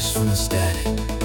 from the static,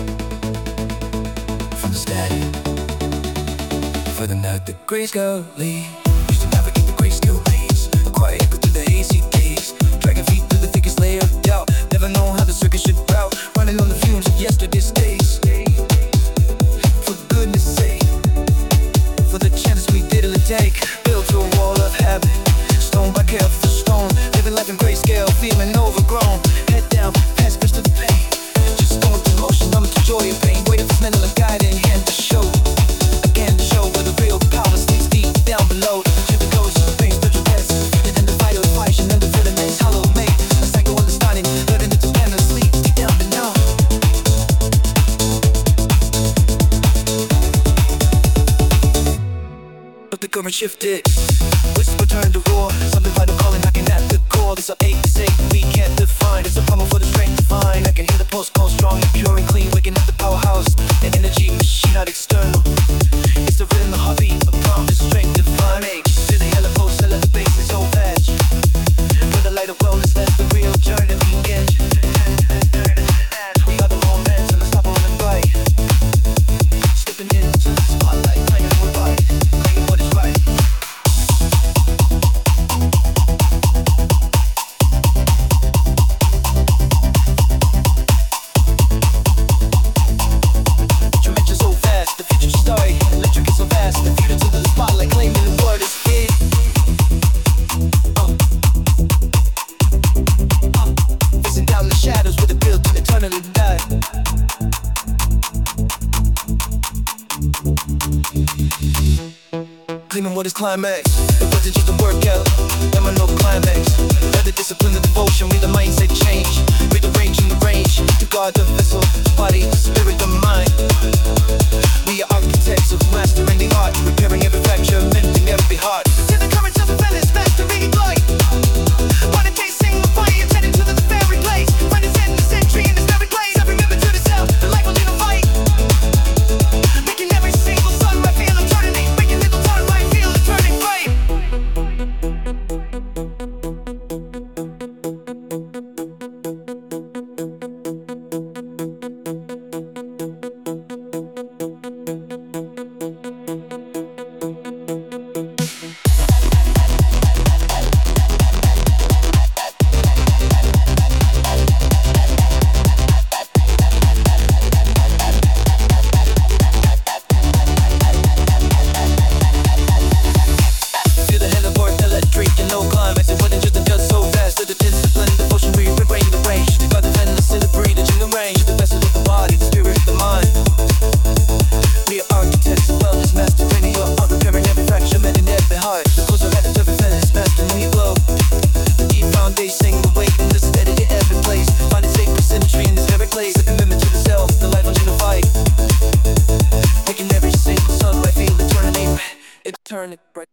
from the static. For the night, the grayscale lead. Used to navigate the grayscale maze, quiet echo through the hazy days, dragging feet through the thickest layer of doubt. Never known how the circuit should route, running on the fumes of yesterday's days. For goodness sake, for the chances we didn't take, built to a wall of habit, stone by careful stone, living life in grayscale, feeling overgrown. Head down, past crystal to pain, just going through motion, numb to joy and pain, waiting for mental and guiding hand to show. Again, to show where the real power sleeps deep down below. Ship the ghost, pain, spiritual pest, and the vital equation under the next hollow mate. A cycle understanding, learning to depend on sleep deep down below. But the current shifted, whisper turned to roar, something vital calling, knocking at the core. This ache we can't define. It's a problem for the strength to find. I can hear the pulse call strong and pure and clean, waking up the powerhouse, the energy machine, not external. It's the rhythm, the heartbeat, a promise, strength divine. Make to the yellow post, I let the bass is so fast. With the light of wellness, let the real journey begin. We got the romance and the stop on the fight, stepping into the spotlight, claiming we're right, claiming what is right. Dimension so fast, the future story, electric is so fast, the future to the spotlight, claiming the word is it. Facing down the shadows with a build to eternally die. Claiming what is climax. It wasn't just a workout, there were no climax. Let the discipline, the devotion, read the mindset change, rearranging the range to guard the vessel, body, spirit, the mind. We are architects of mastering the art, repairing every fracture,